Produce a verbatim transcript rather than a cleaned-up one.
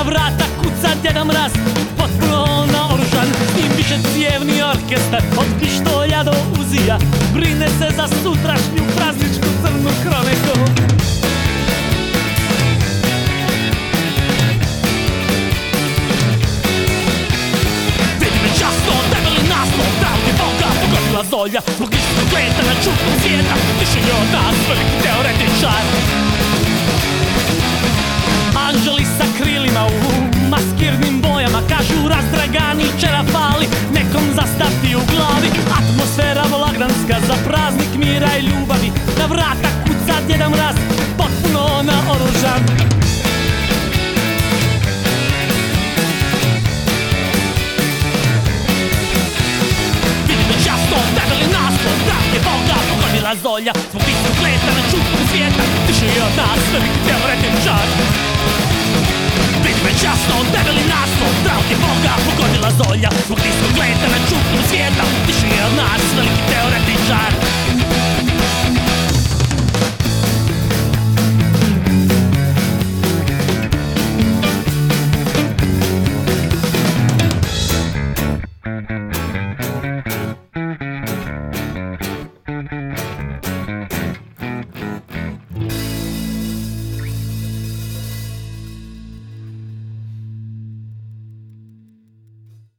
vrata kuca Djeda Mraz, potpuno naoružan, s njim više cijevni orkestar, od pištolja do uzija, brine se za sutrašnju prazničku crnu kroniku. Vidi me časno, debeli naslov, da li je Boga pogodila zolja, zbog istog leta na čutku svijeta, više je od nas veliki teoretičar. Anđeli sa krilima u maskirnim bojama, kažu razdragani čerafali, nekom zastati u glavi. Atmosfera blagdanska za praznik mira i ljubavi, na vrata kuca Djeda Mraz, potpuno naoružan. Vidim već jasno, debeli naslov, da je Boga pogodila zolja, zbog istog leta na čutku svijeta, više je od nas veliki teoretičar.